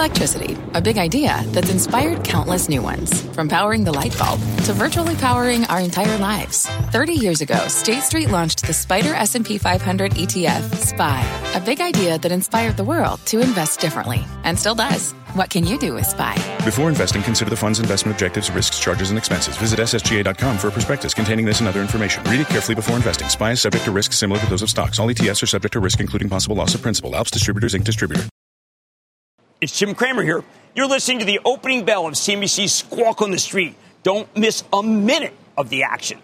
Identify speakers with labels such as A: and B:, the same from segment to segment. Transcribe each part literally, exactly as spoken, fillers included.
A: Electricity, a big idea that's inspired countless new ones. From powering the light bulb to virtually powering our entire lives. thirty years ago, State Street launched the Spider S and P five hundred E T F, S P Y, a big idea that inspired the world to invest differently, and still does. What can you do with S P Y?
B: Before investing, consider the fund's investment objectives, risks, charges, and expenses. Visit S S G A dot com for a prospectus containing this and other information. Read it carefully before investing. S P Y is subject to risks similar to those of stocks. All E T Fs are subject to risk, including possible loss of principal. Alps Distributors, Incorporated Distributor.
C: It's Jim Cramer here. You're listening to the opening bell of C N B C's Squawk on the Street. Don't miss a minute of the action.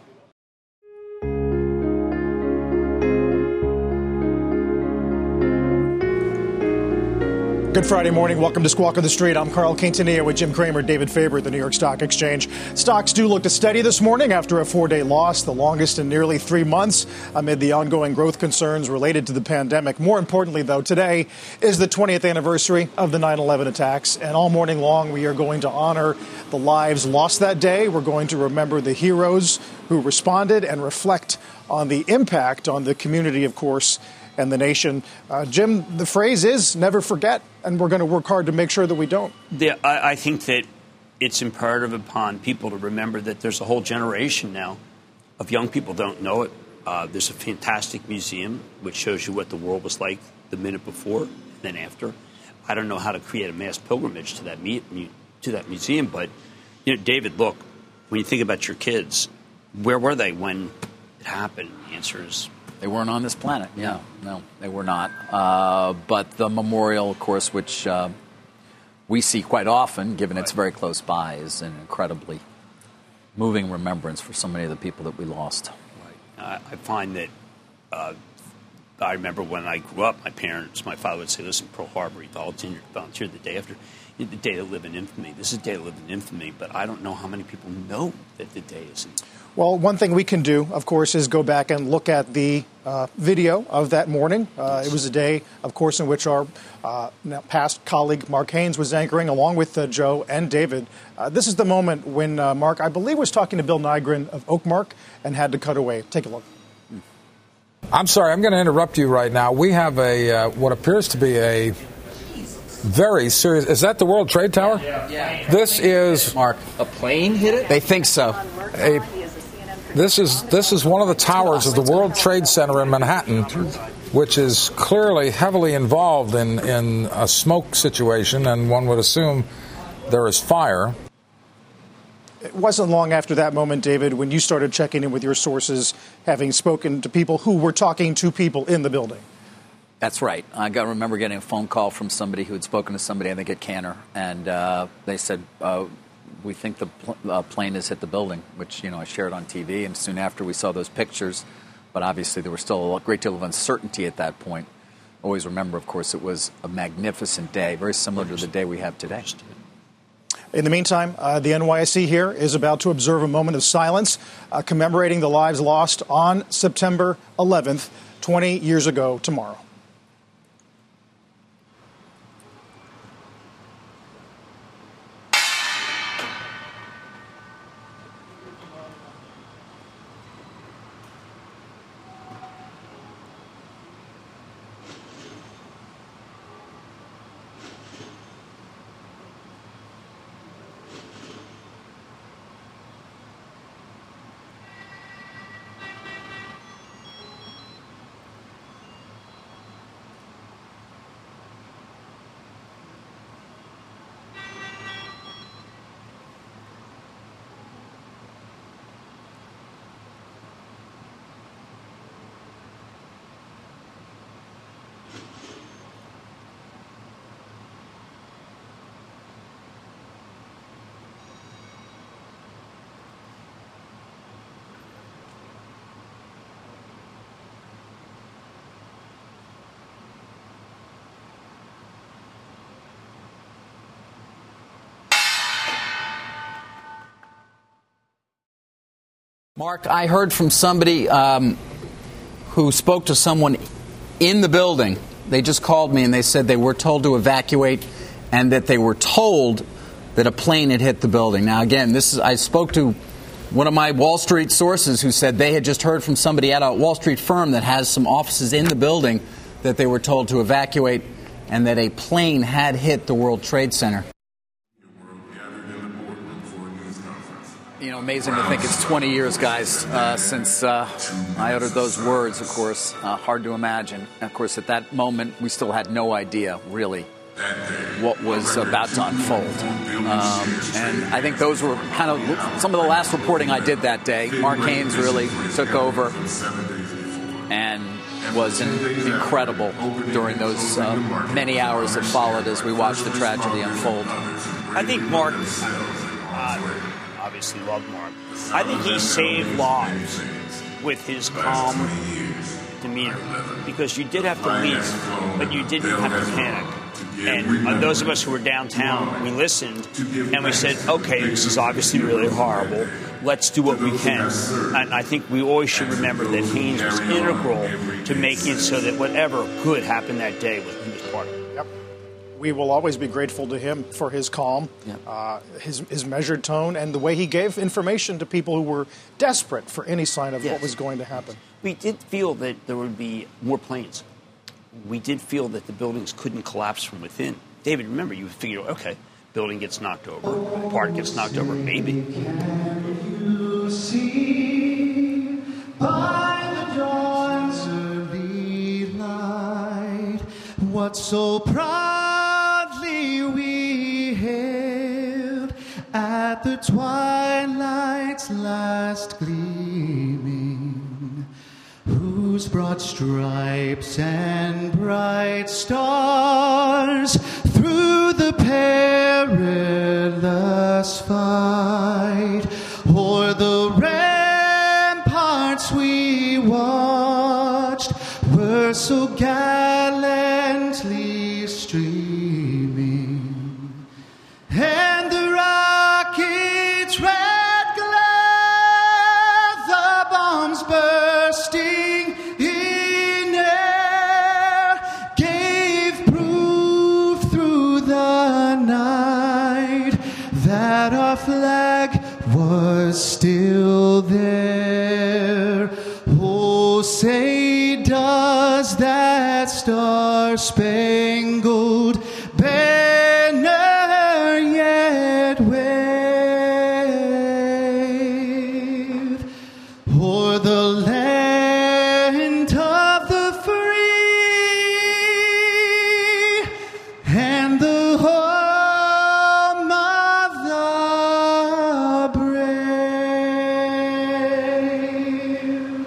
D: Good Friday morning. Welcome to Squawk on the Street. I'm Carl Quintanilla with Jim Cramer, David Faber at the New York Stock Exchange. Stocks do look to steady this morning after a four-day loss, the longest in nearly three months, amid the ongoing growth concerns related to the pandemic. More importantly, though, today is the twentieth anniversary of the nine eleven attacks, and all morning long we are going to honor the lives lost that day. We're going to remember the heroes who responded and reflect on the impact on the community, of course, and the nation. Uh, Jim, the phrase is never forget, and we're going to work hard to make sure that we don't.
C: Yeah, I, I think that it's imperative upon people to remember that there's a whole generation now of young people don't know it. Uh, there's a fantastic museum which shows you what the world was like the minute before and then after. I don't know how to create a mass pilgrimage to that me- to that museum, but you know, David, look, when you think about your kids, where were they when it happened? The answer is
E: they weren't on this planet. Yeah, no, they were not. Uh, but the memorial, of course, which uh, we see quite often, given right. it's very close by, is an incredibly moving remembrance for so many of the people that we lost.
C: Right. I find that uh, I remember when I grew up, my parents, my father would say, listen, Pearl Harbor, you volunteered, volunteered the day after. The day to live in infamy. This is a day to live in infamy, but I don't know how many people know that the day isn't.
D: Well, one thing we can do, of course, is go back and look at the uh, video of that morning. Uh, yes. It was a day, of course, in which our uh, past colleague Mark Haynes was anchoring, along with uh, Joe and David. Uh, this is the moment when uh, Mark, I believe, was talking to Bill Nygren of Oakmark and had to cut away. Take a look.
F: I'm sorry, I'm going to interrupt you right now. We have a uh, what appears to be a very serious. Is that the World Trade Tower?
E: Yeah. yeah.
F: This is
E: Mark. A plane hit it?
F: They think so. A, this is this is one of the towers of the World Trade Center in Manhattan, which is clearly heavily involved in, in a smoke situation, and one would assume there is fire.
D: It wasn't long after that moment, David, when you started checking in with your sources, having spoken to people who were talking to people in the building.
E: That's right. I got remember getting a phone call from somebody who had spoken to somebody, I think, at Cantor, and uh, they said, uh, we think the pl- uh, plane has hit the building, which, you know, I shared on T V, and soon after we saw those pictures, but obviously there was still a great deal of uncertainty at that point. Always remember, of course, it was a magnificent day, very similar to the day we have today.
D: In the meantime, uh, the N Y S C here is about to observe a moment of silence, uh, commemorating the lives lost on September eleventh, twenty years ago tomorrow.
E: Mark, I heard from somebody um, who spoke to someone in the building. They just called me and they said they were told to evacuate and that they were told that a plane had hit the building. Now, again, this is I spoke to one of my Wall Street sources who said they had just heard from somebody at a Wall Street firm that has some offices in the building that they were told to evacuate and that a plane had hit the World Trade Center. You know, amazing to think it's twenty years, guys, uh, since uh, I uttered those words, of course. Uh, hard to imagine. Of course, at that moment, we still had no idea, really, what was about to unfold. Um, and I think those were kind of some of the last reporting I did that day. Mark Haynes really took over and was in, incredible during those uh, many hours that followed as we watched the tragedy unfold.
C: I think Mark... Uh, obviously love Mark. I think he saved lives with his calm demeanor, because you did have to leave, but you didn't have to panic. And uh, those of us who were downtown, we listened and we said, okay, this is obviously really horrible. Let's do what we can. And I think we always should remember that Haynes was integral to making it so that whatever good happened that day, was, he was part of it.
D: Yep. We will always be grateful to him for his calm, yep. uh, his, his measured tone, and the way he gave information to people who were desperate for any sign of yes. what was going to happen.
C: We did feel that there would be more planes. We did feel that the buildings couldn't collapse from within. David, remember, you figured, okay, building gets knocked over, part gets knocked over, maybe.
G: Can you see by the dawn's early light what so proudly we hailed at the twilight's last gleaming, whose broad stripes and bright stars through the perilous fight o'er the ramparts we watched were so gallantly streaming, and the rockets' red glare, the bombs bursting in air, gave proof through the night that our flag was still there. Oh, say does that star-spangled banner yet wave o'er the land of the free and the home of the brave?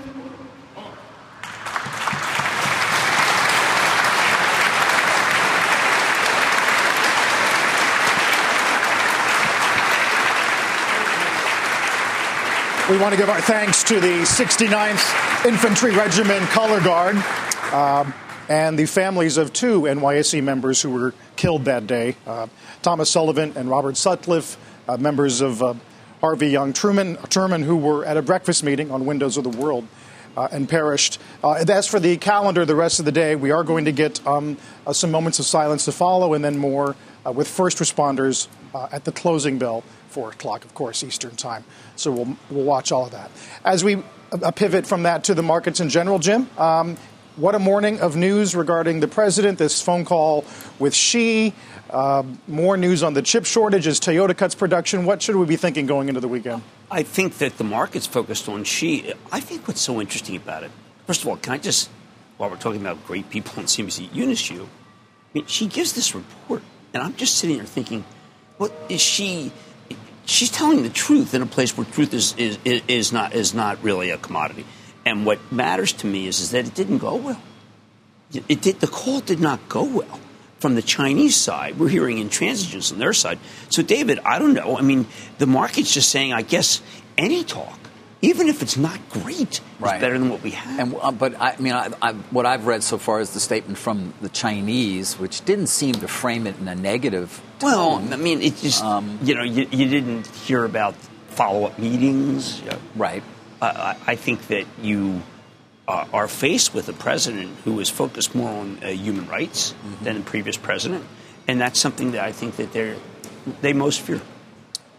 D: We want to give our thanks to the sixty-ninth Infantry Regiment Color Guard um, and the families of two N Y S E members who were killed that day, uh, Thomas Sullivan and Robert Sutcliffe, uh, members of uh, Harvey Young Truman, Truman, who were at a breakfast meeting on Windows of the World uh, and perished. Uh, as for the calendar, the rest of the day, we are going to get um, uh, some moments of silence to follow, and then more uh, with first responders uh, at the closing bell. Four o'clock, of course, Eastern time. So we'll we'll watch all of that. As we uh, pivot from that to the markets in general, Jim, um, what a morning of news regarding the president, this phone call with Xi, uh, more news on the chip shortage as Toyota cuts production. What should we be thinking going into the weekend?
C: I think that the market's focused on Xi. I think what's so interesting about it, first of all, can I just, while we're talking about great people on C N B C, Eunice Yu, I mean, she gives this report, and I'm just sitting there thinking, what is she... She's telling the truth in a place where truth is, is is not is not really a commodity. And what matters to me is, is that it didn't go well. It did. The call did not go well from the Chinese side. We're hearing intransigence on their side. So, David, I don't know. I mean, the market's just saying, I guess, any talk, even if it's not great,
E: right.
C: is better than what we have.
E: And, uh, but, I mean, I, I, what I've read so far is the statement from the Chinese, which didn't seem to frame it in a negative tone.
C: Well, I mean, it just, um, you know, you, you didn't hear about follow-up meetings. You know.
E: Right.
C: Uh, I think that you uh, are faced with a president who is focused more on uh, human rights mm-hmm. than the previous president. And that's something that I think that they're, they most fear.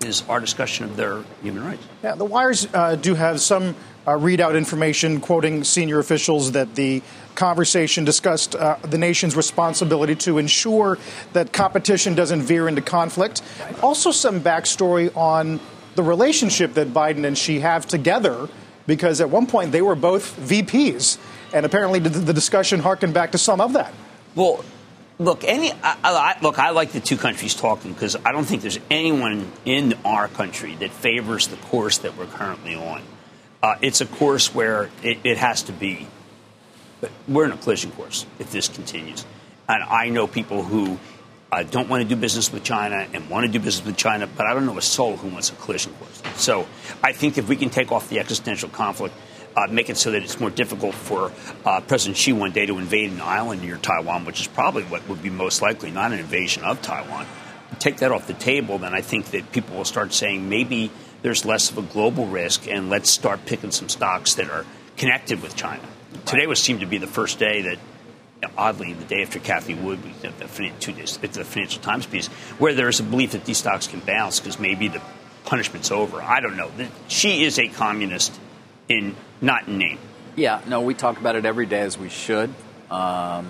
C: is our discussion of their human rights.
D: Yeah, the wires uh, do have some uh, readout information quoting senior officials that the conversation discussed uh, the nation's responsibility to ensure that competition doesn't veer into conflict. Also, some backstory on the relationship that Biden and Xi have together, because at one point they were both V Ps, and apparently the discussion harkened back to some of that.
C: Well, look, any I, I, look, I like the two countries talking because I don't think there's anyone in our country that favors the course that we're currently on. Uh, it's a course where it, it has to be. But we're in a collision course if this continues. And I know people who uh, don't want to do business with China and want to do business with China, but I don't know a soul who wants a collision course. So I think if we can take off the existential conflict, uh, make it so that it's more difficult for uh, President Xi one day to invade an island near Taiwan, which is probably what would be most likely, not an invasion of Taiwan. Take that off the table, then I think that people will start saying maybe there's less of a global risk, and let's start picking some stocks that are connected with China. Today was seemed to be the first day that, oddly, the day after Cathie Wood, we have the two days, it's the Financial Times piece, where there is a belief that these stocks can bounce because maybe the punishment's over. I don't know. She is a communist in not in name.
E: Yeah, no, we talk about it every day, as we should. Um,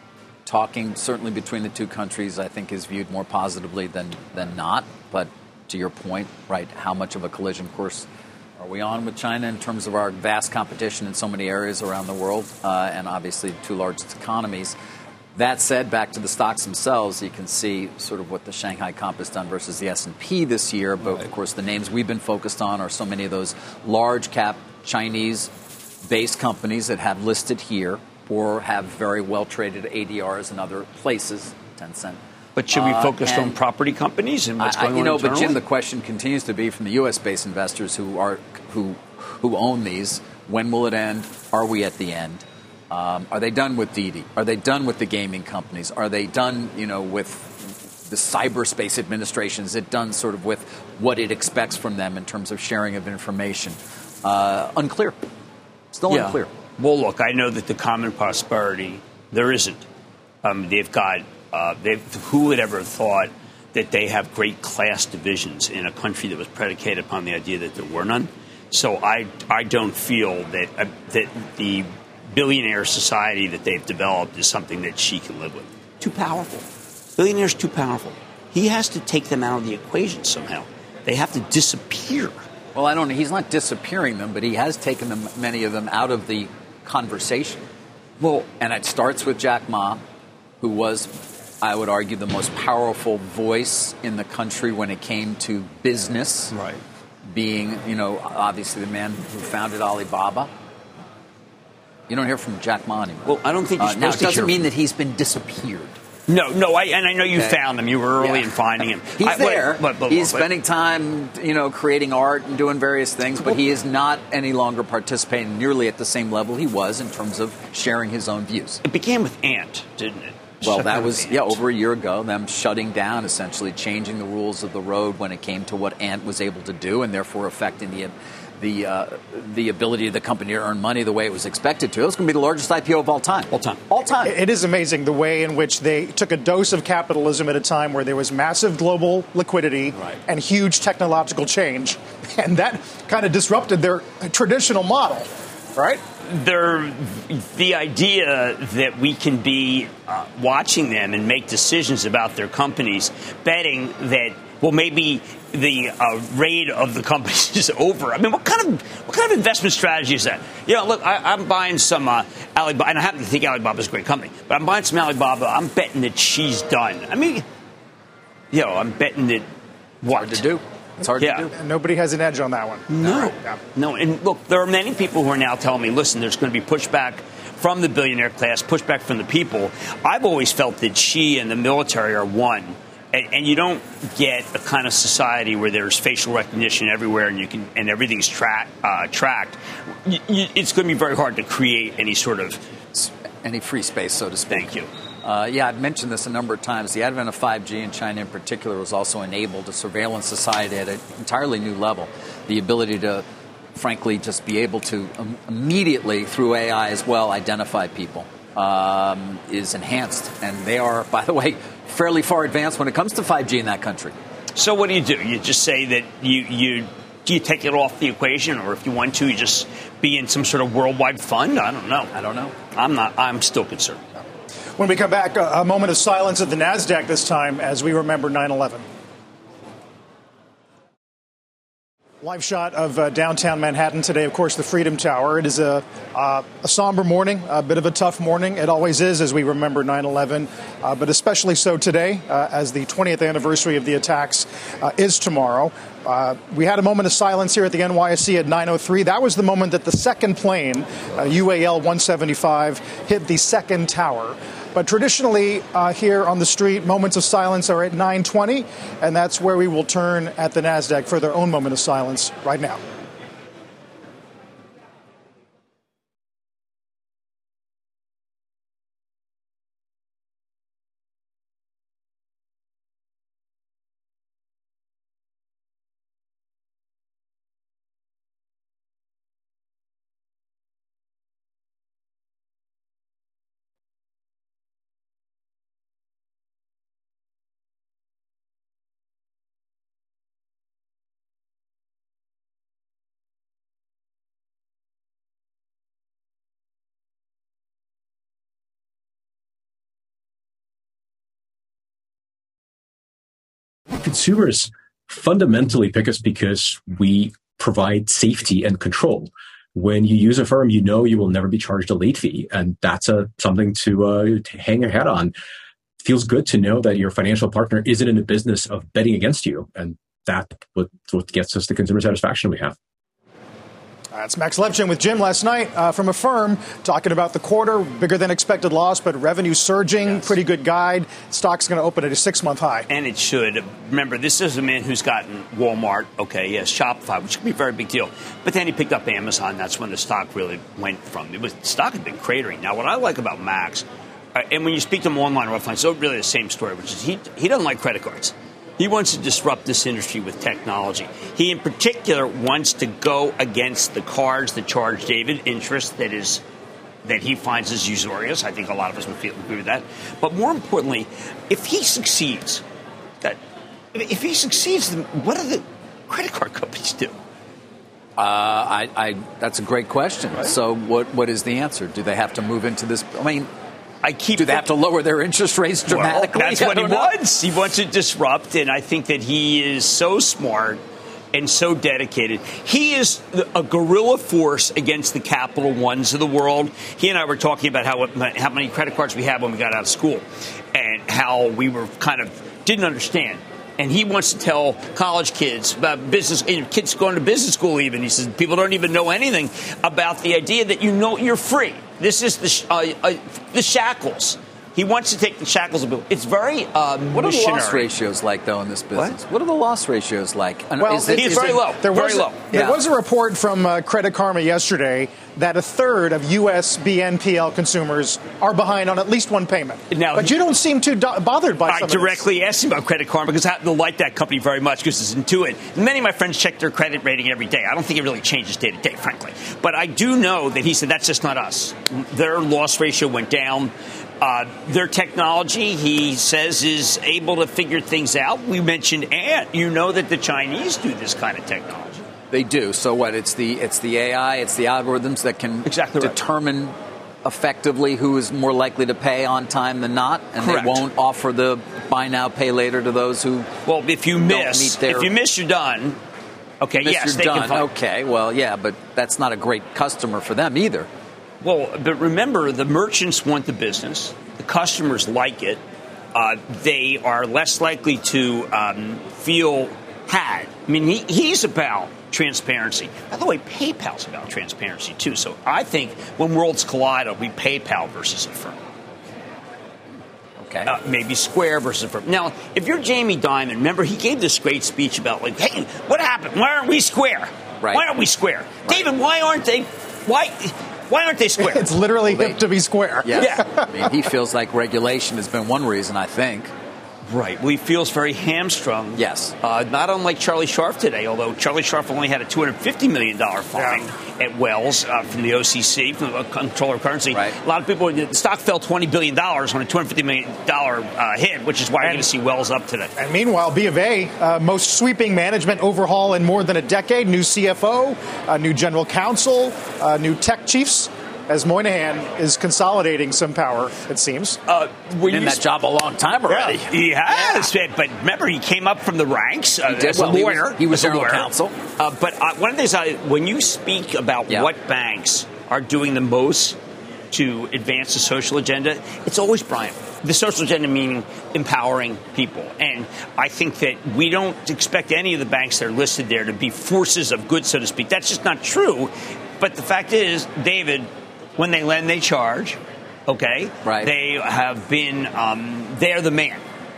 E: talking certainly between the two countries, I think, is viewed more positively than than not. But to your point, right, how much of a collision course are we on with China in terms of our vast competition in so many areas around the world, uh, and obviously the two largest economies? That said, back to the stocks themselves, you can see sort of what the Shanghai Comp has done versus the S and P this year. But, of course, the names we've been focused on are so many of those large-cap Chinese-based companies that have listed here or have very well-traded A D Rs in other places, Tencent.
C: But should we focus
E: uh,
C: on property companies and what's
E: I,
C: going
E: you
C: on
E: know,
C: internally?
E: But, Jim, the question continues to be from the U S-based investors who are who who own these, when will it end? Are we at the end? Um, are they done with Didi? Are they done with the gaming companies? Are they done, you know, with the cyberspace administration? Is it done sort of with what it expects from them in terms of sharing of information? Uh, unclear. Still
C: yeah.
E: unclear.
C: Well, look, I know that the common prosperity, there isn't. Um, they've got, uh, they've, who would ever have thought that they have great class divisions in a country that was predicated upon the idea that there were none? So I, I don't feel that uh, that the billionaire society that they've developed is something that she can live with. Too powerful. Billionaires too powerful. He has to take them out of the equation somehow. They have to disappear.
E: Well, I don't know. He's not disappearing them, but he has taken them, many of them out of the conversation. Well, and it starts with Jack Ma, who was, I would argue, the most powerful voice in the country when it came to business.
C: Right.
E: Being, you know, obviously the man who founded Alibaba. You don't hear from Jack Ma anymore.
C: Well, I don't think you're
E: uh,
C: supposed
E: now,
C: to
E: it doesn't
C: hear
E: mean
C: from
E: that he's been disappeared.
C: No, no, I, and I know you
E: Okay.
C: found him. You were early
E: Yeah.
C: in finding him.
E: He's
C: I,
E: there.
C: Wait, but, but,
E: he's
C: but,
E: spending time, you know, creating art and doing various things, but he is not any longer participating nearly at the same level he was in terms of sharing his own views.
C: It began with Ant, didn't it?
E: Well,
C: Shut
E: that
C: down
E: was,
C: Ant.
E: yeah, over a year ago, them shutting down, essentially changing the rules of the road when it came to what Ant was able to do, and therefore affecting the the uh, the ability of the company to earn money the way it was expected to. It was going to be the largest I P O of all time.
C: All time.
E: All time.
D: It is amazing the way in which they took a dose of capitalism at a time where there was massive global liquidity
C: Right.
D: and huge technological change. And that kind of disrupted their traditional model, right?
C: They're, the idea that we can be uh, watching them and make decisions about their companies, betting that, well, maybe the uh, raid of the companies is over. I mean, what kind of what kind of investment strategy is that? You know, look, I, I'm buying some uh, Alibaba, and I happen to think Alibaba is a great company, but I'm buying some Alibaba. I'm betting that she's done. I mean, you know, I'm betting that what
E: Hard to do. It's hard
C: Yeah.
E: to do.
D: And nobody has an edge on that one.
C: No,
D: Yeah.
C: no. And look, there are many people who are now telling me, listen, there's going to be pushback from the billionaire class, pushback from the people. I've always felt that she and the military are one. And, and you don't get a kind of society where there's facial recognition everywhere and you can and everything's tra- uh, tracked. You, you, it's going to be very hard to create any sort of
E: Any free space, so to speak.
C: Thank you.
E: Uh, yeah, I've mentioned this a number of times. The advent of five G in China in particular was also enabled a surveillance society at an entirely new level. The ability to, frankly, just be able to um, immediately, through A I as well, identify people um, is enhanced. And they are, by the way, fairly far advanced when it comes to five G in that country.
C: So what do you do? You just say that you you do you take it off the equation, or if you want to, you just be in some sort of worldwide fund? I don't know.
E: I don't know.
C: I'm not. I'm still concerned.
D: When we come back, a, a moment of silence at the NASDAQ this time as we remember nine eleven. Live shot of uh, downtown Manhattan today, of course, the Freedom Tower. It is a, uh, a somber morning, a bit of a tough morning. It always is as we remember nine eleven, uh, but especially so today uh, as the twentieth anniversary of the attacks uh, is tomorrow. Uh, we had a moment of silence here at the N Y S C at nine oh three. That was the moment that the second plane, uh, U A L one seventy-five, hit the second tower. But traditionally, uh, here on the street, moments of silence are at nine twenty, and that's where we will turn at the NASDAQ for their own moment of silence right now.
H: Consumers fundamentally pick us because we provide safety and control. When you use a firm, you know you will never be charged a late fee, and that's a something to, uh, to hang your hat on. It feels good to know that your financial partner isn't in the business of betting against you, and that's what, what gets us the consumer satisfaction we have.
D: That's Max Levchin with Jim last night uh, from Affirm, talking about the quarter, bigger than expected loss, but revenue surging, yes. Pretty good guide. Stock's going to open at a six-month high.
C: And it should. Remember, this is a man who's gotten Walmart, okay, yes, Shopify, which could be a very big deal. But then he picked up Amazon. That's when the stock really went from. It was the stock had been cratering. Now, what I like about Max, uh, and when you speak to him online or offline, it's really the same story, which is he he doesn't like credit cards. He wants to disrupt this industry with technology. He, in particular, wants to go against the cards that charge David interest that is that he finds is usurious. I think a lot of us would feel, agree with that. But more importantly, if he succeeds, that if he succeeds, then what do the credit card companies do?
E: Uh, I, I, that's a great question. Right? So, what what is the answer? Do they have to move into this? I mean. I keep Do they have to lower their interest rates dramatically?
C: Well, that's what he know. wants. He wants to disrupt, and I think that he is so smart and so dedicated. He is a guerrilla force against the Capital Ones of the world. He and I were talking about how how many credit cards we had when we got out of school and how we were kind of didn't understand. And he wants to tell college kids about business, kids going to business school even. He says people don't even know anything about the idea that you know you're free. This is the uh, uh, the shackles. He wants to take the shackles of it. It's very uh,
E: What are
C: missionary.
E: the loss ratios like, though, in this business? What, what are the loss ratios like?
D: Well,
C: is it, he's is very it, low.
D: There
C: very
D: was
C: low.
D: A, there
E: yeah.
D: was a report from uh, Credit Karma yesterday that a third of U S B N P L consumers are behind on at least one payment. Now, but you don't seem too do- bothered by
C: I
D: some
C: directly
D: of this.
C: asked him about Credit Karma because I happen to like that company very much because it's Intuit. Many of my friends check their credit rating every day. I don't think it really changes day to day, frankly. But I do know that he said that's just not us. Their loss ratio went down. Uh, their technology, he says, is able to figure things out. We mentioned Ant. You know that the Chinese do this kind of technology.
E: They do. So what? It's the it's the A I, it's the algorithms that can
C: exactly right.
E: determine effectively who is more likely to pay on time than not, and
C: Correct.
E: they won't offer the buy now, pay later to those who.
C: Well, if you miss,
E: don't meet their,
C: if you miss, you're done. Okay,
E: miss,
C: yes,
E: you're
C: they
E: done.
C: can find.
E: Okay, well, yeah, but that's not a great customer for them either.
C: Well, but remember, the merchants want the business. The customers like it. Uh, they are less likely to um, feel had. I mean, he, he's about transparency. By the way, PayPal's about transparency, too. So I think when worlds collide, it'll be PayPal versus Affirm.
E: Okay.
C: Uh, maybe Square versus Affirm. Now, if you're Jamie Dimon, remember, he gave this great speech about, like, hey, what happened? Why aren't we Square?
E: Right.
C: Why aren't we Square?
E: Right.
C: David, why aren't they? Why... Why aren't they Square?
D: It's literally
E: well,
D: hip to be Square.
E: Yeah.
C: yeah.
E: I mean, he feels like regulation has been one reason, I think.
C: Right. Well, he feels very hamstrung.
E: Yes.
C: Uh, not unlike Charlie Scharf today, although Charlie Scharf only had a two hundred fifty million dollars fine yeah. at Wells uh, from the O C C, from the Comptroller of Currency.
E: Right.
C: A lot of people, the stock fell twenty billion dollars on a two hundred fifty million dollars uh, hit, which is why and, you're going to see Wells up today.
D: And meanwhile, B of A, uh, most sweeping management overhaul in more than a decade, new C F O, uh, new general counsel, uh, new tech chiefs. As Moynihan is consolidating some power, it seems.
E: Uh, Been in that job a long time already.
C: Yeah, he has. Yeah. But remember, he came up from the ranks uh, as
E: well,
C: a lawyer.
E: He was, he was general
C: lawyer.
E: counsel.
C: Uh, but uh, one of the things, I, when you speak about yeah. what banks are doing the most to advance the social agenda, it's always Brian. The social agenda meaning empowering people. And I think that we don't expect any of the banks that are listed there to be forces of good, so to speak. That's just not true. But the fact is, David, when they lend, they charge, okay?
E: Right.
C: They have been, um, they're the man.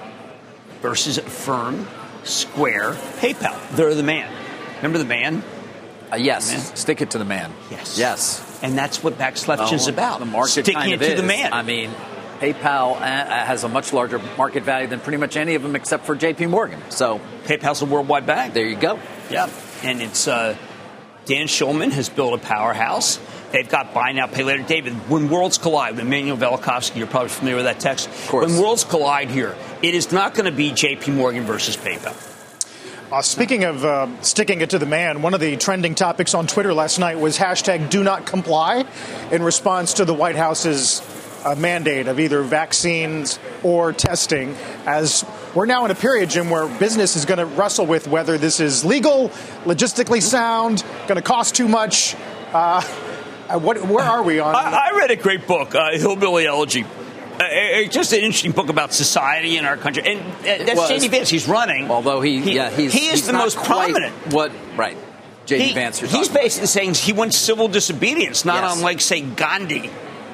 C: Versus Affirm, Square, PayPal. They're the man. Remember the man?
E: Uh, yes.
C: Man?
E: Stick it to the man.
C: Yes.
E: Yes.
C: And that's what backsleftion well, is about.
E: The market
C: Sticking
E: kind
C: it
E: of
C: to
E: is.
C: the man.
E: I mean, PayPal has a much larger market value than pretty much any of them except for J P Morgan. So
C: PayPal's a worldwide bank.
E: There you go.
C: Yeah. And it's uh, Dan Schulman has built a powerhouse. They've got buy now, pay later. David, when worlds collide, Emmanuel Velikovsky, you're probably familiar with that text.
E: Of course.
C: When worlds collide here, it is not going to be J P Morgan versus PayPal.
D: Uh, speaking of uh, sticking it to the man, one of the trending topics on Twitter last night was hashtag do not comply in response to the White House's uh, mandate of either vaccines or testing, as we're now in a period, Jim, where business is going to wrestle with whether this is legal, logistically sound, going to cost too much. Uh, what, where are we on?
C: I, I read a great book, uh, Hillbilly Elegy. Uh, just an interesting book about society in our country, and uh, that's J D Vance. He's running,
E: although he,
C: he
E: yeah, he's,
C: he is
E: he's
C: the
E: not
C: most prominent.
E: What right, J D
C: he,
E: Vance? You're
C: he's basically
E: about.
C: saying he wants civil disobedience, not
E: yes.
C: unlike, say, Gandhi.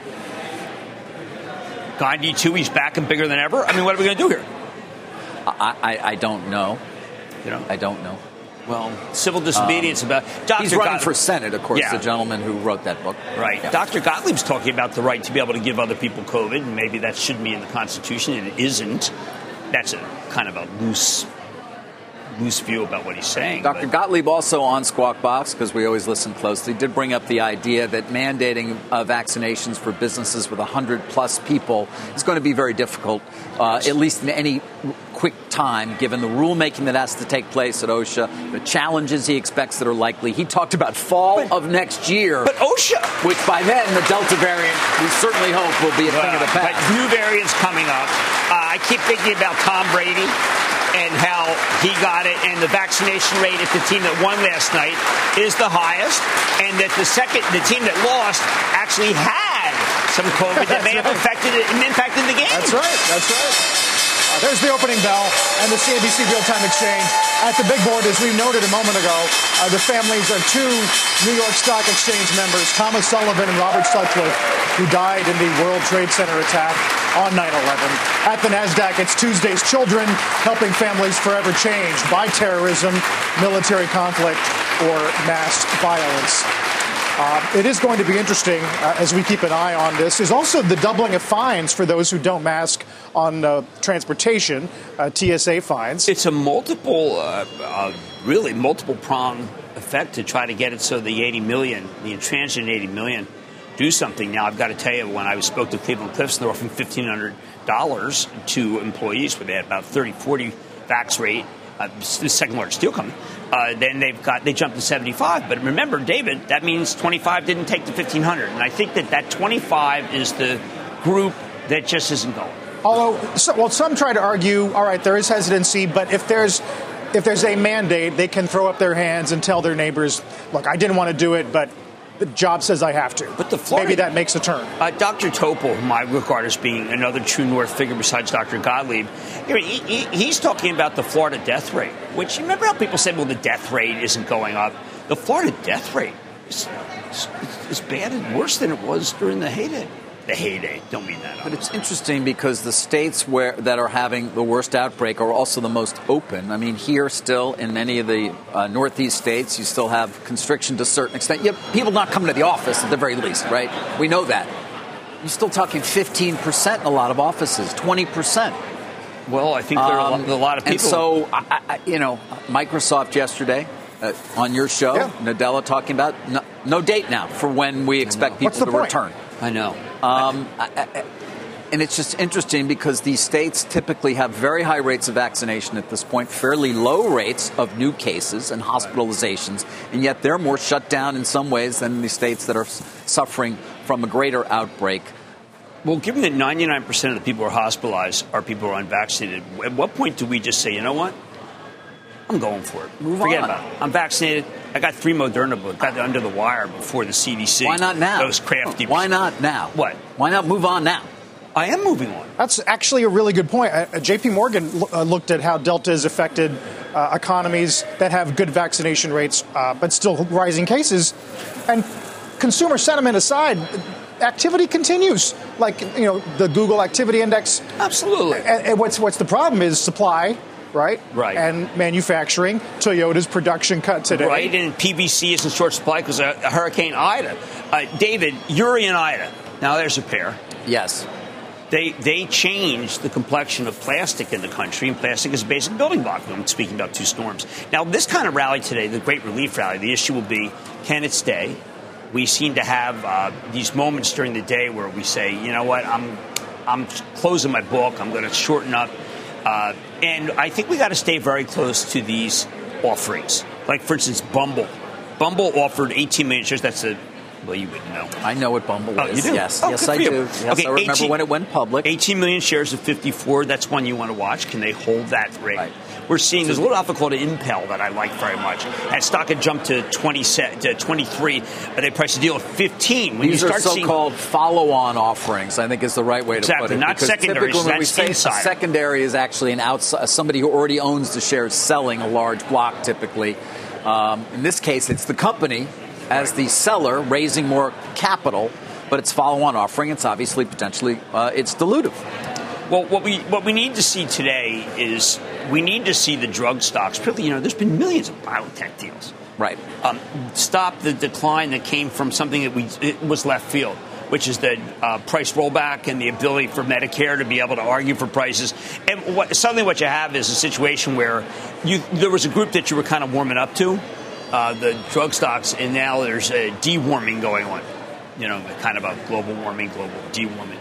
C: Gandhi too. He's back and bigger than ever. I mean, what are we going to do here?
E: I, I, I don't know.
C: You know,
E: I don't know.
C: Well, civil disobedience um, about Doctor
E: He's running
C: God-
E: for Senate, of course,
C: yeah.
E: the gentleman who wrote that book.
C: Right.
E: Yeah.
C: Doctor Gottlieb's talking about the right to be able to give other people COVID, and maybe that should be in the Constitution, and it isn't. That's a kind of a loose loose view about what he's saying.
E: Doctor
C: But.
E: Gottlieb also on Squawk Box, because we always listen closely, did bring up the idea that mandating uh, vaccinations for businesses with one hundred plus people is going to be very difficult, uh, at least in any quick time, given the rulemaking that has to take place at OSHA, the challenges he expects that are likely. He talked about fall
C: but,
E: of next year.
C: But OSHA!
E: Which by then, the Delta variant, we certainly hope, will be a
C: well,
E: thing of the past.
C: But new variants coming up. Uh, I keep thinking about Tom Brady and how he got it, and the vaccination rate at the team that won last night is the highest, and that the second, the team that lost actually had some COVID that may have
D: right.
C: affected it and impacted the game.
D: That's right. That's right. Uh, there's the opening bell and the C N B C Real-Time Exchange. At the big board, as we noted a moment ago, uh, the families of two New York Stock Exchange members, Thomas Sullivan and Robert Sutcliffe, who died in the World Trade Center attack on nine eleven. At the NASDAQ, it's Tuesday's Children, helping families forever changed by terrorism, military conflict, or mass violence. Uh, it is going to be interesting, uh, as we keep an eye on this, is also the doubling of fines for those who don't mask on uh, transportation, uh, T S A fines.
C: It's a multiple, uh, uh, really multiple prong effect to try to get it so the eighty million, the intransigent eighty million, do something. Now, I've got to tell you, when I spoke to Cleveland Cliffs, they're offering fifteen hundred dollars to employees where they had about thirty, forty vax rate, uh, the second largest steel company. Uh, then they've got they jumped to seventy-five. But remember, David, that means twenty-five didn't take the fifteen hundred. And I think that that twenty-five is the group that just isn't going.
D: Although, so, well, some try to argue, all right, there is hesitancy, but if there's if there's a mandate, they can throw up their hands and tell their neighbors, look, I didn't want to do it, but the job says I have to.
C: But the Florida,
D: maybe that makes a turn.
C: Uh, Doctor Topol, whom I regard as being another true North figure besides Doctor Gottlieb, he, he, he's talking about the Florida death rate, which you remember how people said, well, the death rate isn't going up. The Florida death rate is as bad and worse than it was during the heyday. The heyday, don't mean that.
E: But it's interesting because the states where that are having the worst outbreak are also the most open. I mean, here still in many of the uh, Northeast states, you still have constriction to a certain extent. You have people not coming to the office at the very least, right? We know that. You're still talking fifteen percent in a lot of offices, twenty percent.
C: Well, I think there are um, a lot of people.
E: And so, I, I, you know, Microsoft yesterday uh, on your show, yeah. Nadella talking about no, no date now for when we expect people to
D: point?
E: return.
C: I know.
E: Um, I, I, and it's just interesting because these states typically have very high rates of vaccination at this point, fairly low rates of new cases and hospitalizations, and yet they're more shut down in some ways than the states that are suffering from a greater outbreak.
C: Well, given that ninety-nine percent of the people who are hospitalized are people who are unvaccinated, at what point do we just say, you know what? I'm going for it.
E: Move
C: Forget
E: on.
C: about it. I'm vaccinated. I got three Moderna, but got under the wire before the C D C.
E: Why not now?
C: Those crafty.
E: Why not now?
C: What?
E: Why not move on now?
C: I am moving on.
D: That's actually a really good point. Uh, J P Morgan uh, looked at how Delta has affected uh, economies that have good vaccination rates, uh, but still rising cases. And consumer sentiment aside, activity continues. Like, you know, the Google Activity Index.
C: Absolutely.
D: And, and what's what's the problem is supply. Right?
C: Right.
D: And manufacturing. Toyota's production cut today.
C: Right, and P V C is in short supply because of Hurricane Ida. Uh, David, Uri and Ida. Now there's a pair.
E: Yes.
C: They they changed the complexion of plastic in the country, and plastic is a basic building block. I'm speaking about two storms. Now, this kind of rally today, the Great Relief Rally, the issue will be, can it stay? We seem to have uh, these moments during the day where we say, you know what, I'm I'm closing my book. I'm going to shorten up. Uh, and I think we got to stay very close to these offerings. Like, for instance, Bumble. Bumble offered eighteen million shares. That's a, well, you wouldn't know.
E: I know what Bumble
C: oh,
E: is.
C: You do?
E: Yes,
C: oh,
E: yes, I
C: do.
E: Yes,
C: okay,
E: I remember
C: eighteen,
E: when it went public.
C: eighteen million shares of fifty-four. That's one you want to watch. Can they hold that rate?
E: Right.
C: We're seeing there's a little alpha called Impel that I like very much. And stock had jumped to twenty to twenty-three. They priced the deal at fifteen. When
E: These
C: you
E: are
C: start
E: so-called
C: seeing,
E: follow-on offerings, I think is the right way to
C: exactly,
E: put it.
C: not
E: because
C: secondaries.
E: Typically when we
C: That's
E: say
C: inside.
E: a secondary is actually an outside, somebody who already owns the shares selling a large block typically. Um, in this case, it's the company as the seller raising more capital, but it's follow-on offering. It's obviously potentially uh, it's dilutive.
C: Well, what we what we need to see today is we need to see the drug stocks. Particularly, you know, there's been millions of biotech deals.
E: Right.
C: Um, stop the decline that came from something that we it was left field, which is the uh, price rollback and the ability for Medicare to be able to argue for prices. And what, suddenly what you have is a situation where you there was a group that you were kind of warming up to, uh, the drug stocks, and now there's a de-warming going on. You know, kind of a global warming, global de-warming.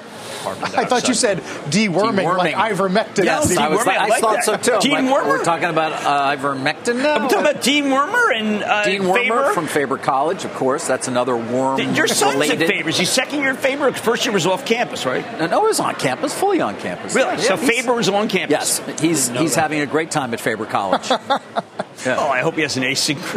D: I thought you said deworming, deworming. Like ivermectin.
E: Yes,
C: no,
E: I, was,
C: I,
E: I
C: like
E: thought
C: that.
E: so too.
C: Dean
E: like,
C: Wormer?
E: We're talking about uh, ivermectin now?
C: I'm talking about Dean Wormer and uh,
E: Dean Wormer
C: Faber.
E: from Faber College, of course. That's another worm.
C: Your son's
E: related.
C: at Faber. Is he second year at Faber? First year was off campus, right?
E: No, no, he was on campus, fully on campus.
C: Really?
E: Yeah,
C: so
E: yeah,
C: Faber was on campus?
E: Yes. He's he's
C: that.
E: having a great time at Faber College.
C: Yeah. Oh, I hope he has an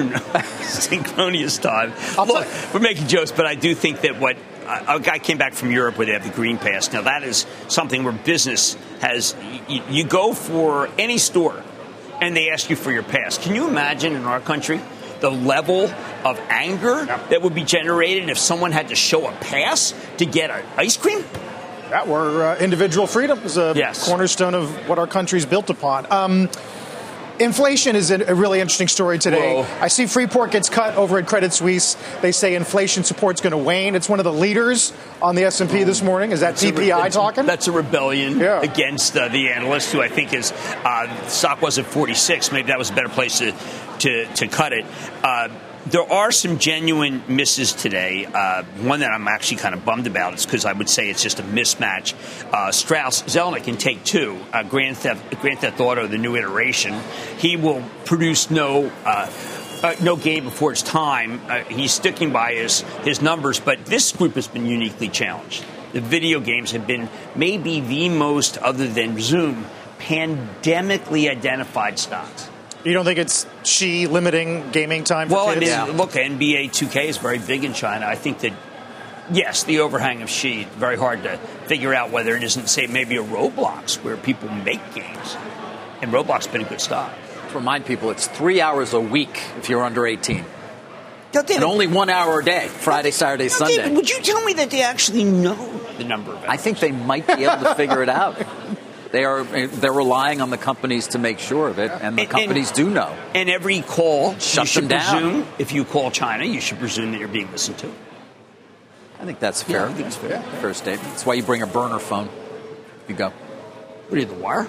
C: asynchronous time. Look, we're making jokes, but I do think that what a guy came back from Europe where they have the Green Pass. Now, that is something where business has you, you go for any store and they ask you for your pass. Can you imagine in our country the level of anger that would be generated if someone had to show a pass to get an ice cream?
D: That were uh, individual freedom is a
C: yes.
D: cornerstone of what our country's built upon. Um, Inflation is a really interesting story today.
C: Whoa.
D: I see Freeport gets cut over at Credit Suisse. They say inflation support's going to wane. It's one of the leaders on the S and P this morning. Is that T P I
C: re-
D: talking?
C: That's a rebellion
D: yeah.
C: against uh, the analyst, who I think is uh, stock was at forty-six. Maybe that was a better place to to, to cut it. Uh, There are some genuine misses today. Uh, one that I'm actually kind of bummed about is because I would say it's just a mismatch. Uh, Strauss Zelnick in Take Two, uh, Grand Theft Grand Theft Auto, the new iteration. He will produce no uh, uh, no game before its time. Uh, he's sticking by his his numbers, but this group has been uniquely challenged. The video games have been maybe the most, other than Zoom, pandemically identified stocks.
D: You don't think it's Xi limiting gaming time for
C: well,
D: kids?
C: Well, I mean, look, N B A two K is very big in China. I think that, yes, the overhang of Xi, very hard to figure out whether it isn't, say, maybe a Roblox where people make games. And Roblox has been a good stock.
E: To remind people, it's three hours a week if you're under eighteen.
C: Now, David,
E: and only one hour a day, Friday, Saturday,
C: now,
E: Sunday.
C: David, would you tell me that they actually know the number of hours?
E: I think they might be able to figure it out. They are they're relying on the companies to make sure of it, and the and, companies
C: and,
E: do know.
C: And every call,
E: Shut
C: you should
E: them down.
C: presume, if you call China, you should presume that you're being listened to.
E: I think that's fair.
C: Yeah, I think it's fair.
E: Fair statement. That's why you bring a burner phone. You go.
C: What are you, The Wire?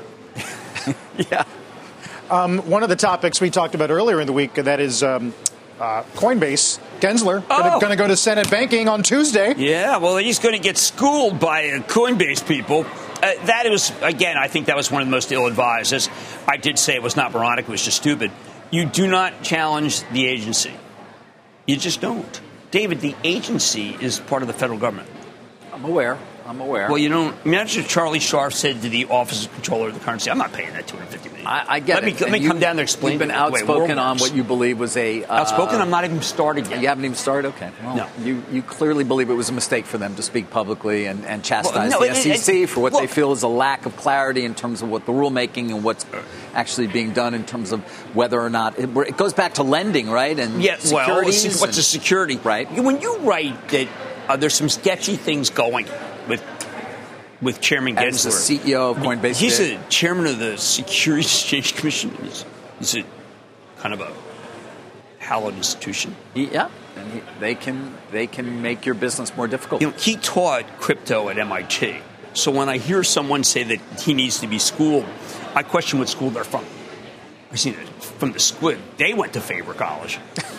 E: yeah.
D: Um, one of the topics we talked about earlier in the week, that is um, uh, Coinbase. Gensler
C: oh.
D: going to go to Senate banking on Tuesday.
C: Yeah, well, he's going to get schooled by uh, Coinbase people. Uh, that was, again, I think that was one of the most ill-advised. As I did say, it was not moronic, it was just stupid. You do not challenge the agency. You just don't. David, the agency is part of the federal government.
E: I'm aware. I'm aware.
C: Well, you don't. Imagine Charlie Scharf said to the Office of Controller of the Currency, I'm not paying that two hundred fifty million dollars.
E: I, I get
C: let
E: it.
C: Me, let me
E: you,
C: come down there and explain.
E: You've been outspoken on what you believe was a... Uh,
C: outspoken? I'm not even started yet.
E: You haven't even started? Okay. Well,
C: no.
E: You, you clearly believe it was a mistake for them to speak publicly and, and chastise
C: well, no,
E: the
C: it,
E: S E C
C: it,
E: for what
C: look,
E: they feel is a lack of clarity in terms of what the rulemaking and what's actually being done in terms of whether or not... It, it goes back to lending, right? And
C: yeah, well, what's
E: and,
C: a security?
E: Right.
C: When you write that uh, there's some sketchy things going with... with Chairman Gensler.
E: As the C E O of Coinbase.
C: He's
E: did.
C: the chairman of the Securities Exchange Commission. He's, he's a kind of a hallowed institution.
E: He, yeah, and he, they can they can make your business more difficult.
C: You know, he taught crypto at M I T. So when I hear someone say that he needs to be schooled, I question what school they're from. I've seen it from the squid. They went to Faber College.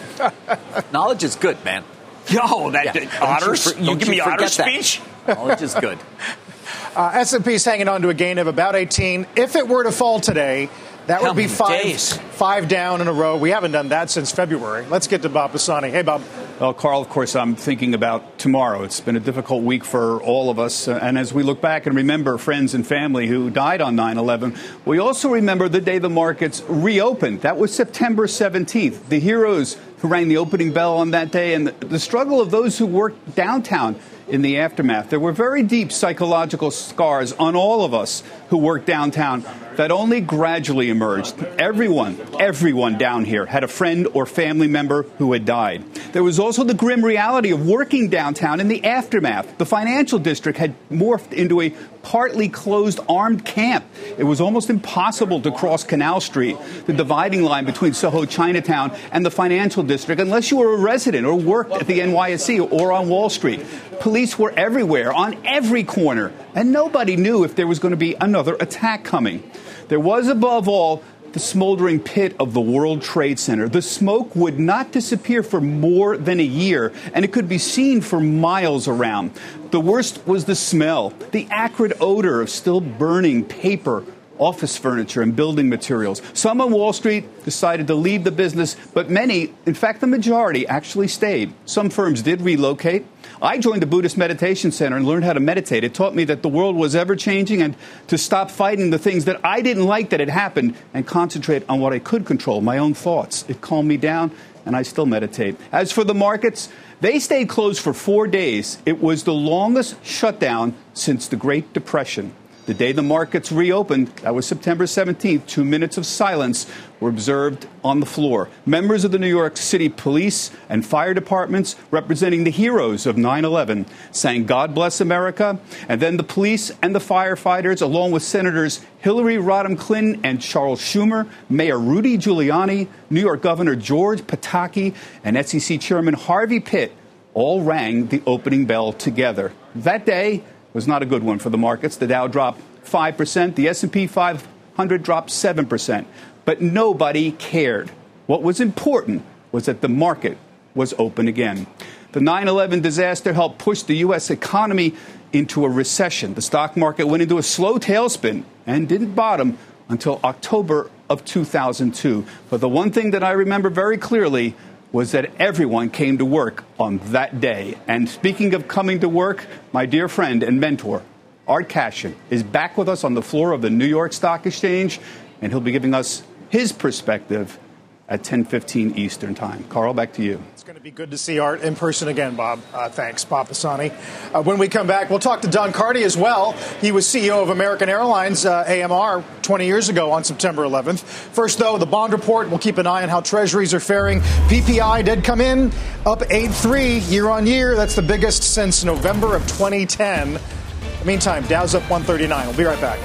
E: Knowledge is good, man.
C: Yo, that
E: yeah.
C: otters.
E: You, for,
C: you give
E: you
C: me otter
E: that.
C: speech.
E: Knowledge is good.
D: Uh, S and P's hanging on to a gain of about eighteen. If it were to fall today, that
C: How
D: would be five,
C: days?
D: five down in a row. We haven't done that since February. Let's get to Bob Pisani. Hey, Bob.
I: Well, Carl, of course, I'm thinking about tomorrow. It's been a difficult week for all of us. Uh, and as we look back and remember friends and family who died on nine eleven, we also remember the day the markets reopened. That was September seventeenth. The heroes who rang the opening bell on that day and the, the struggle of those who worked downtown in the aftermath. There were very deep psychological scars on all of us who worked downtown that only gradually emerged. Everyone, everyone down here had a friend or family member who had died. There was also the grim reality of working downtown in the aftermath. The financial district had morphed into a partly closed armed camp. It was almost impossible to cross Canal Street, the dividing line between Soho, Chinatown, and the financial district, unless you were a resident or worked at the N Y S E or on Wall Street. Police were everywhere, on every corner, and nobody knew if there was going to be another attack coming. There was, above all, the smoldering pit of the World Trade Center. The smoke would not disappear for more than a year, and it could be seen for miles around. The worst was the smell, the acrid odor of still burning paper, office furniture, and building materials. Some on Wall Street decided to leave the business, but many, in fact the majority, actually stayed. Some firms did relocate. I joined the Buddhist Meditation Center and learned how to meditate. It taught me that the world was ever-changing and to stop fighting the things that I didn't like that had happened and concentrate on what I could control, my own thoughts. It calmed me down, and I still meditate. As for the markets, they stayed closed for four days. It was the longest shutdown since the Great Depression. The day the markets reopened, that was September seventeenth, two minutes of silence were observed on the floor. Members of the New York City police and fire departments representing the heroes of nine eleven sang God Bless America, and then the police and the firefighters, along with Senators Hillary Rodham Clinton and Charles Schumer, Mayor Rudy Giuliani, New York Governor George Pataki, and S E C Chairman Harvey Pitt, all rang the opening bell together. That day was not a good one for the markets. The Dow dropped five percent. The S and P five hundred dropped seven percent. But nobody cared. What was important was that the market was open again. The nine eleven disaster helped push the U S economy into a recession. The stock market went into a slow tailspin and didn't bottom until October of two thousand two. But the one thing that I remember very clearly was that everyone came to work on that day. And speaking of coming to work, my dear friend and mentor, Art Cashin, is back with us on the floor of the New York Stock Exchange, and he'll be giving us his perspective at ten fifteen Eastern Time. Carl, back to you.
D: It's going to be good to see Art in person again, Bob. Uh, thanks, Bob Pisani. Uh, when we come back, we'll talk to Don Carty as well. He was C E O of American Airlines, uh, A M R, twenty years ago on September eleventh. First, though, the bond report. We'll keep an eye on how treasuries are faring. P P I did come in, up eight point three year on year. That's the biggest since November of twenty ten. In the meantime, Dow's up one thirty-nine. We'll be right back.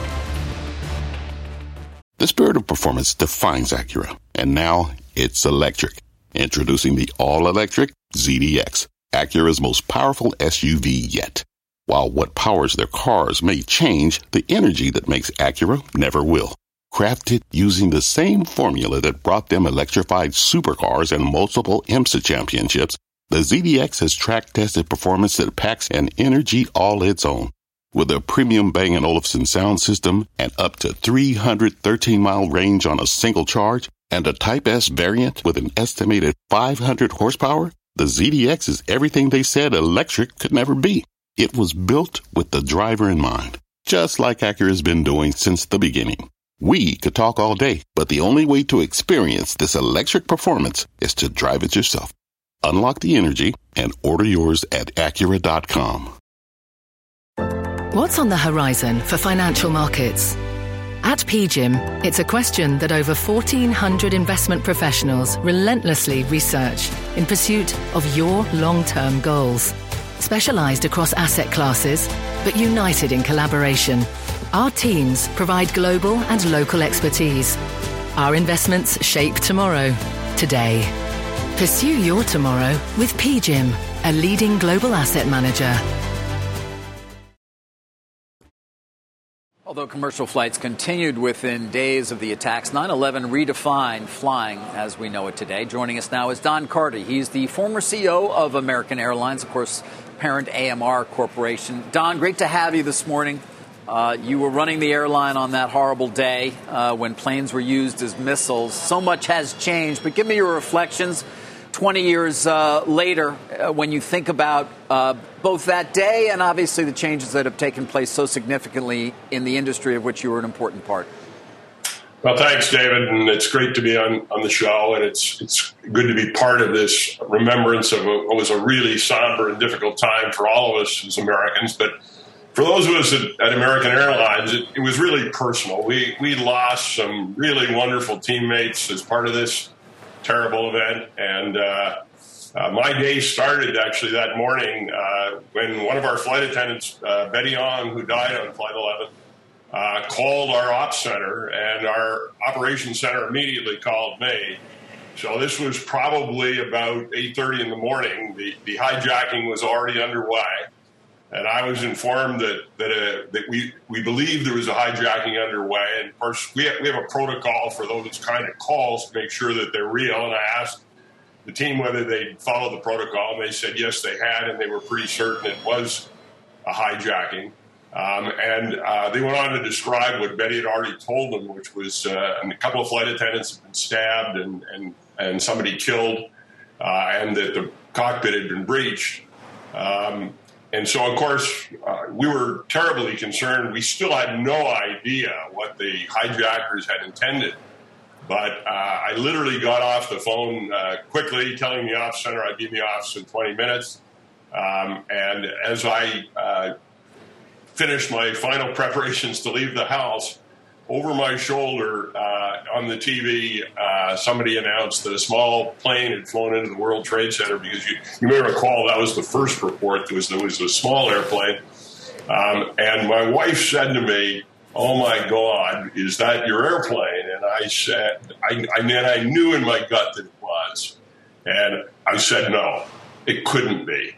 J: The spirit of performance defines Acura, and now it's electric. Introducing the all-electric Z D X, Acura's most powerful S U V yet. While what powers their cars may change, the energy that makes Acura never will. Crafted using the same formula that brought them electrified supercars and multiple IMSA championships, the Z D X has track-tested performance that packs an energy all its own. With a premium Bang and Olufsen sound system and up to three hundred thirteen mile range on a single charge, and a Type S variant with an estimated five hundred horsepower, the Z D X is everything they said electric could never be. It was built with the driver in mind, just like Acura's been doing since the beginning. We could talk all day, but the only way to experience this electric performance is to drive it yourself. Unlock the energy and order yours at Acura dot com.
K: What's on the horizon for financial markets? At P G I M, it's a question that over fourteen hundred investment professionals relentlessly research in pursuit of your long-term goals. Specialized across asset classes, but united in collaboration, our teams provide global and local expertise. Our investments shape tomorrow, today. Pursue your tomorrow with P G I M, a leading global asset manager.
E: Although commercial flights continued within days of the attacks, nine eleven redefined flying as we know it today. Joining us now is Don Carty. He's the former C E O of American Airlines, of course, parent A M R Corporation. Don, great to have you this morning. Uh, you were running the airline on that horrible day uh, when planes were used as missiles. So much has changed, but give me your reflections twenty years uh, later uh, when you think about uh, both that day and obviously the changes that have taken place so significantly in the industry of which you were an important part.
L: Well, thanks, David, and it's great to be on, on the show, and it's it's good to be part of this remembrance of a, what was a really somber and difficult time for all of us as Americans. But for those of us at, at American Airlines, it, it was really personal. We we lost some really wonderful teammates as part of this terrible event, and uh, uh, my day started actually that morning uh, when one of our flight attendants, uh, Betty Ong, who died on Flight eleven, uh, called our ops center, and our operations center immediately called me. So this was probably about eight thirty in the morning. The, the hijacking was already underway. And I was informed that that, uh, that we, we believed there was a hijacking underway. And, of course, we have, we have a protocol for those kind of calls to make sure that they're real. And I asked the team whether they'd follow the protocol, and they said yes, they had, and they were pretty certain it was a hijacking. Um, and uh, they went on to describe what Betty had already told them, which was uh, a couple of flight attendants had been stabbed and, and, and somebody killed, uh, and that the cockpit had been breached. Um, And so, of course, uh, we were terribly concerned. We still had no idea what the hijackers had intended. But uh, I literally got off the phone uh, quickly, telling the ops center I'd be in the office in twenty minutes. Um, and as I uh, finished my final preparations to leave the house, over my shoulder uh, on the T V, uh, somebody announced that a small plane had flown into the World Trade Center, because you, you may recall that was the first report. There was, there was a small airplane. Um, and my wife said to me, "Oh, my God, is that your airplane?" And I said, I, I, and I knew in my gut that it was. And I said, no, it couldn't be.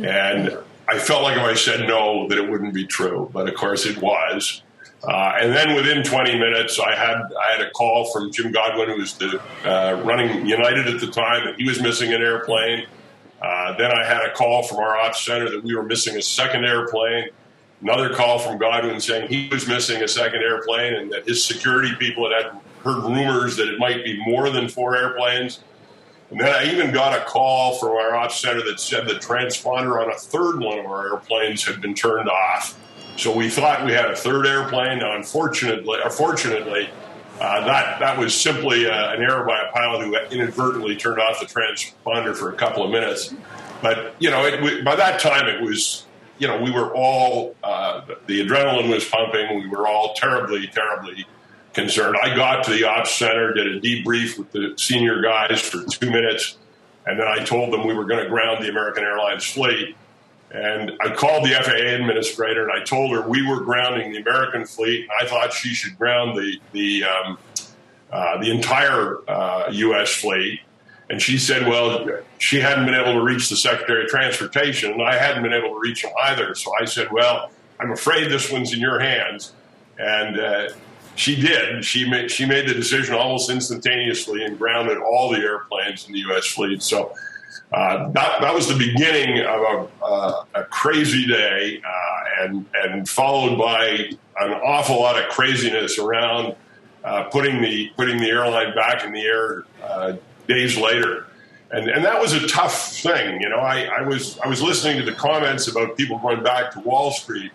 L: And I felt like if I said no, that it wouldn't be true. But, of course, it was. Uh, and then within twenty minutes, I had I had a call from Jim Godwin, who was the, uh, running United at the time, that he was missing an airplane. Uh, then I had a call from our ops center that we were missing a second airplane. Another call from Godwin saying he was missing a second airplane, and that his security people had, had heard rumors that it might be more than four airplanes. And then I even got a call from our ops center that said the transponder on a third one of our airplanes had been turned off. So we thought we had a third airplane. Now, unfortunately, or fortunately, uh, that that was simply uh, an error by a pilot who inadvertently turned off the transponder for a couple of minutes. But you know, it, by that time, it was, you know, we were all uh, the adrenaline was pumping. We were all terribly, terribly concerned. I got to the ops center, did a debrief with the senior guys for two minutes, and then I told them we were going to ground the American Airlines fleet. And I called the F A A administrator, and I told her we were grounding the American fleet, and I thought she should ground the the um, uh, the entire uh, U S fleet. And she said, well, she hadn't been able to reach the Secretary of Transportation, and I hadn't been able to reach him either. So I said, well, I'm afraid this one's in your hands. And uh, she did. She made, she made the decision almost instantaneously and grounded all the airplanes in the U S fleet. So uh, that, that was the beginning of a, uh, a crazy day, uh, and, and followed by an awful lot of craziness around uh, putting the putting the airline back in the air uh, days later. And and that was a tough thing. You know, I, I was I was listening to the comments about people going back to Wall Street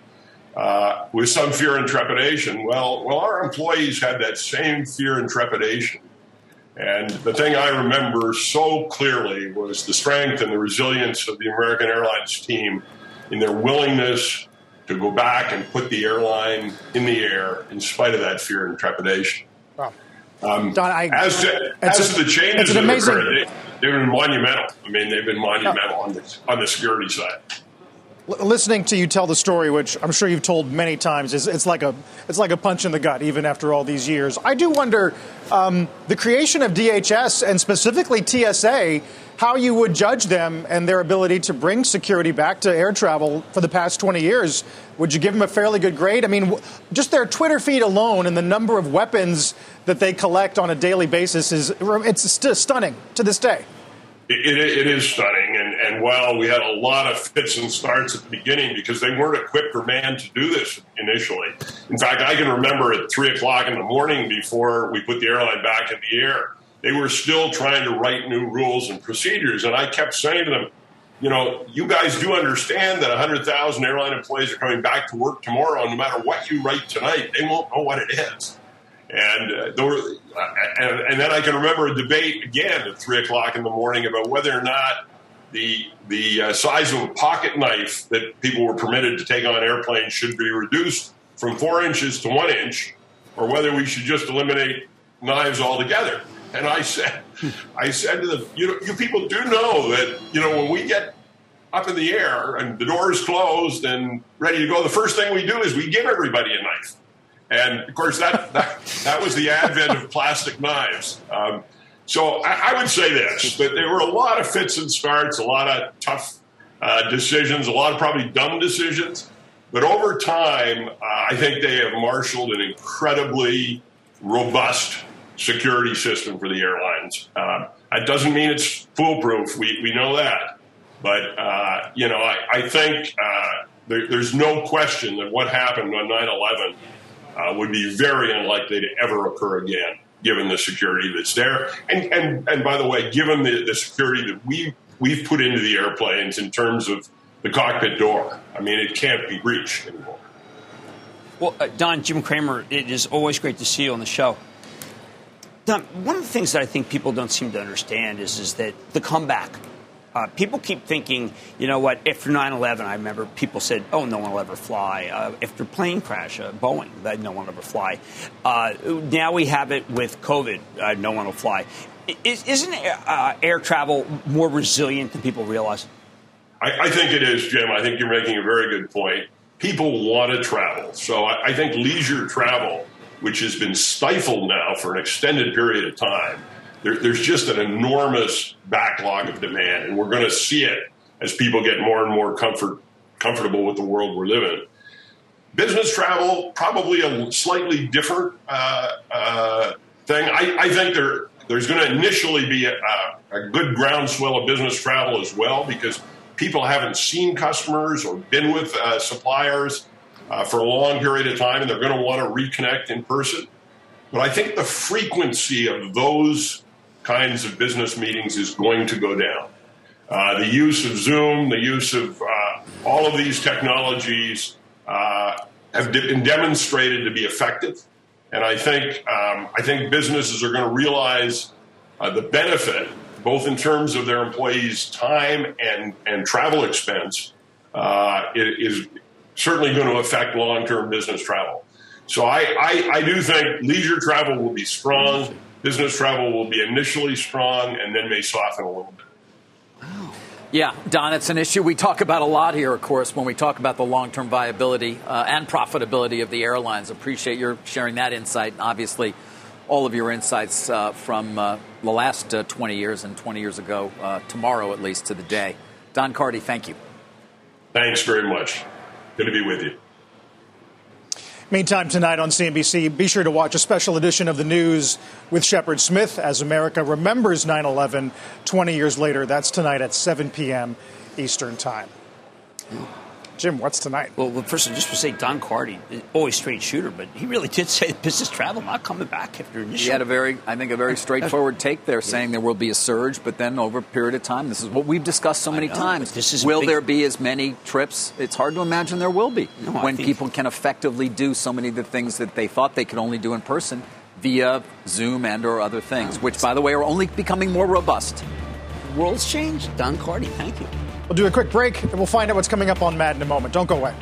L: uh, with some fear and trepidation. Well, well, our employees had that same fear and trepidation. And the thing I remember so clearly was the strength and the resilience of the American Airlines team in their willingness to go back and put the airline in the air in spite of that fear and trepidation.
D: Wow.
L: Um,
D: Don, I,
L: as to, as
D: a,
L: to the changes that
D: amazing,
L: occurred, they, they've been monumental. I mean, they've been monumental on the, on the security side.
D: Listening to you tell the story, which I'm sure you've told many times, is it's like a it's like a punch in the gut, even after all these years. I do wonder um, the creation of D H S and specifically T S A, how you would judge them and their ability to bring security back to air travel for the past twenty years. Would you give them a fairly good grade? I mean, just their Twitter feed alone and the number of weapons that they collect on a daily basis is it's st- stunning to this day.
L: It, it, it is stunning, and, and while we had a lot of fits and starts at the beginning because they weren't equipped or manned to do this initially. In fact, I can remember at three o'clock in the morning before we put the airline back in the air, they were still trying to write new rules and procedures, and I kept saying to them, you know, you guys do understand that one hundred thousand airline employees are coming back to work tomorrow, and no matter what you write tonight, they won't know what it is. And, uh, there were, uh, and and then I can remember a debate again at three o'clock in the morning about whether or not the the uh, size of a pocket knife that people were permitted to take on airplanes should be reduced from four inches to one inch, or whether we should just eliminate knives altogether. And I said, I said to them, you know, you people do know that, you know, when we get up in the air and the door is closed and ready to go, the first thing we do is we give everybody a knife. And, of course, that that, that was the advent of plastic knives. Um, so I, I would say this, that there were a lot of fits and starts, a lot of tough uh, decisions, a lot of probably dumb decisions. But over time, uh, I think they have marshaled an incredibly robust security system for the airlines. Uh, that doesn't mean it's foolproof. We, we know that. But, uh, you know, I, I think uh, there, there's no question that what happened on nine eleven Uh, would be very unlikely to ever occur again, given the security that's there. And, and, and by the way, given the, the security that we, we've put into the airplanes in terms of the cockpit door, I mean, it can't be breached anymore.
C: Well, uh, Don, Jim Cramer, it is always great to see you on the show. Don, one of the things that I think people don't seem to understand is, is that the comeback. Uh, people keep thinking, you know what, after nine eleven, I remember people said, oh, no one will ever fly. Uh, after plane crash, uh, Boeing, that no one will ever fly. Uh, now we have it with COVID, uh, no one will fly. Is, isn't uh, air travel more resilient than people realize?
L: I, I think it is, Jim. I think you're making a very good point. People want to travel. So I, I think leisure travel, which has been stifled now for an extended period of time, There, there's just an enormous backlog of demand, and we're going to see it as people get more and more comfort, comfortable with the world we're living in. Business travel, probably a slightly different uh, uh, thing. I, I think there, there's going to initially be a, a good groundswell of business travel as well, because people haven't seen customers or been with uh, suppliers uh, for a long period of time, and they're going to want to reconnect in person. But I think the frequency of those kinds of business meetings is going to go down. Uh, the use of Zoom, the use of uh, all of these technologies uh, have been demonstrated to be effective. And I think um, I think businesses are going to realize uh, the benefit, both in terms of their employees' time and, and travel expense, uh, it is certainly going to affect long-term business travel. So I, I, I do think leisure travel will be strong. Business travel will be initially strong and then may soften a little bit.
E: Yeah, Don, it's an issue we talk about a lot here, of course, when we talk about the long-term viability uh, and profitability of the airlines. Appreciate your sharing that insight. Obviously, all of your insights uh, from uh, the last uh, twenty years and twenty years ago, uh, tomorrow at least, to the day. Don Carty, thank you.
L: Thanks very much. Good to be with you.
D: Meantime, tonight on C N B C, be sure to watch a special edition of the news with Shepard Smith as America remembers nine eleven twenty years later. That's tonight at seven p.m. Eastern Time. Jim, what's tonight?
C: Well, first, I just want to say Don Carty, always straight shooter, but he really did say business travel not coming back after initial.
E: He had a very, I think, a very straightforward take there, saying there will be a surge, but then over a period of time, this is what we've discussed so many know, times. This is will big... there be as many trips? It's hard to imagine there will be no, when think... people can effectively do so many of the things that they thought they could only do in person via Zoom and or other things, which, by the way, are only becoming more robust.
C: The world's changed. Don Carty, thank you.
D: We'll do a quick break, and we'll find out what's coming up on Mad in a moment. Don't go away.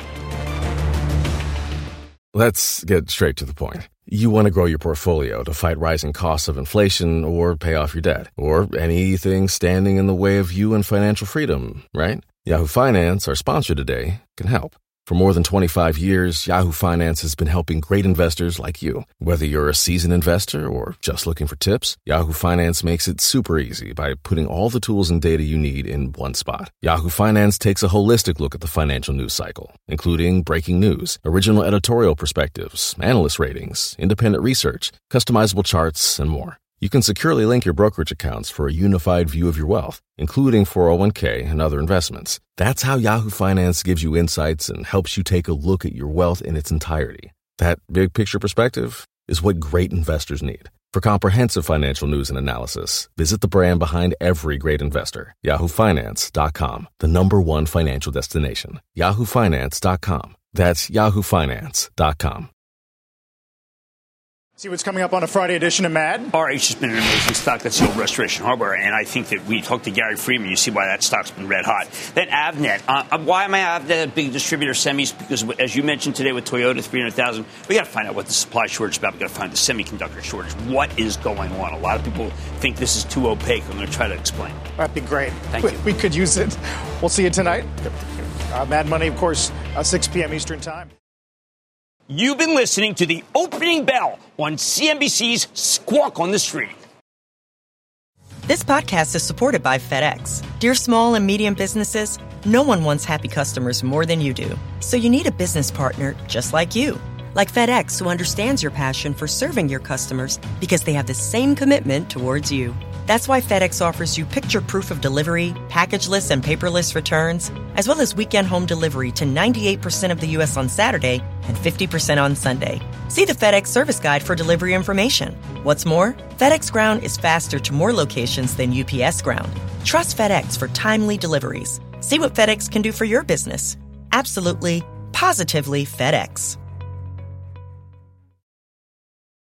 M: Let's get straight to the point. You want to grow your portfolio to fight rising costs of inflation or pay off your debt, or anything standing in the way of you and financial freedom, right? Yahoo Finance, our sponsor today, can help. For more than twenty-five years, Yahoo Finance has been helping great investors like you. Whether you're a seasoned investor or just looking for tips, Yahoo Finance makes it super easy by putting all the tools and data you need in one spot. Yahoo Finance takes a holistic look at the financial news cycle, including breaking news, original editorial perspectives, analyst ratings, independent research, customizable charts, and more. You can securely link your brokerage accounts for a unified view of your wealth, including four oh one k and other investments. That's how Yahoo Finance gives you insights and helps you take a look at your wealth in its entirety. That big picture perspective is what great investors need. For comprehensive financial news and analysis, visit the brand behind every great investor, yahoo finance dot com, the number one financial destination, yahoo finance dot com. That's yahoo finance dot com.
D: See what's coming up on a Friday edition of Mad.
C: R H has been an amazing stock. That's the old Restoration Hardware, and I think that we talked to Gary Freeman. You see why that stock's been red hot. Then Avnet. Uh, why am I Avnet a big distributor semis? Because as you mentioned today with Toyota, three hundred thousand, we got to find out what the supply shortage is about. We got to find the semiconductor shortage. What is going on? A lot of people think this is too opaque. I'm going to try to explain.
D: That'd be great.
C: Thank
D: we,
C: you.
D: We could use it. We'll see you tonight. Uh, Mad Money, of course, uh, six p.m. Eastern Time.
C: You've been listening to the opening bell on C N B C's Squawk on the Street.
N: This podcast is supported by FedEx. Dear small and medium businesses, no one wants happy customers more than you do. So you need a business partner just like you. Like FedEx, who understands your passion for serving your customers because they have the same commitment towards you. That's why FedEx offers you picture proof of delivery, packageless and paperless returns, as well as weekend home delivery to ninety-eight percent of the U S on Saturday and fifty percent on Sunday. See the FedEx service guide for delivery information. What's more, FedEx Ground is faster to more locations than U P S Ground. Trust FedEx for timely deliveries. See what FedEx can do for your business. Absolutely, positively FedEx.